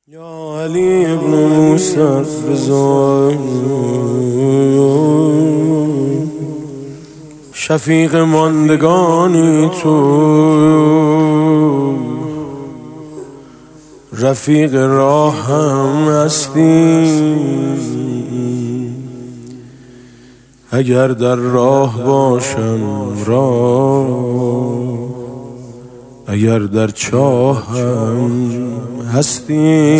یا علی ابن موسی رضا، شفیق ماندگانی تو، رفیق راهم هستی. اگر در راه باشم راه، اگر در چاهم هستی.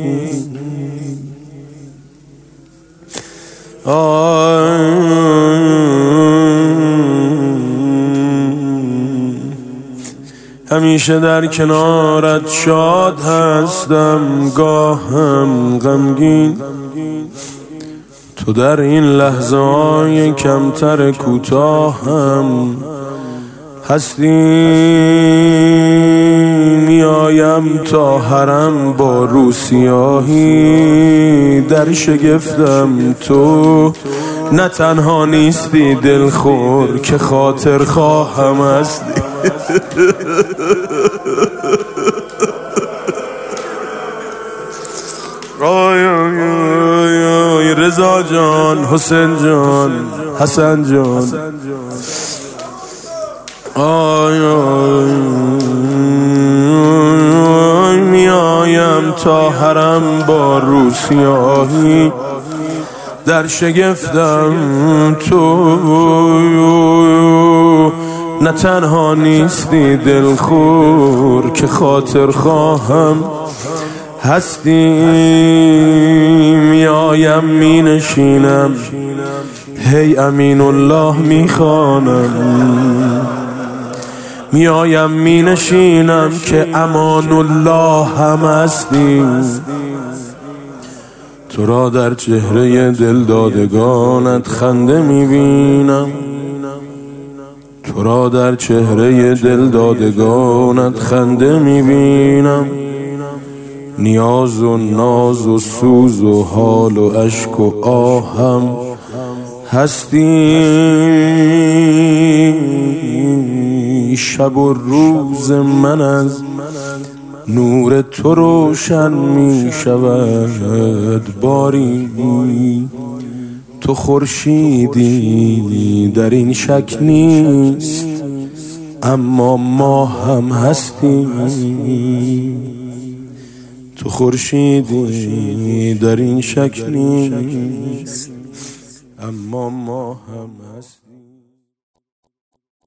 همیشه در کنارت شاد هستم، گاهم غمگین. تو در این لحظه های کمتر کوتاهم هستی. میایم تا حرم با روسیاهی، در شگفتم تو نه تنها نیستی دلخور که خاطر خواهم هستی. رضا جان، حسین جان، حسن جان، میایم تا حرم با روسیاهی، در شگفتم تو نه تنها نیستی دلخور که خاطر خواهم هستی. میایم می نشینم، هی امین الله می خوانم. میایم می نشینم که امان الله هم هستی. تو را در چهره دلدادگانت خنده می بینم، تو را در چهره دلدادگانت خنده می بینم. نیاز و ناز و سوز و حال و اشک و آهم هستی. شب و روز من از نور تو روشن می شود باری. تو خورشیدی در این شک نیست، اما ما هم هستی. تو خورشیدی در این شک نیست، اما ما هم هستیم.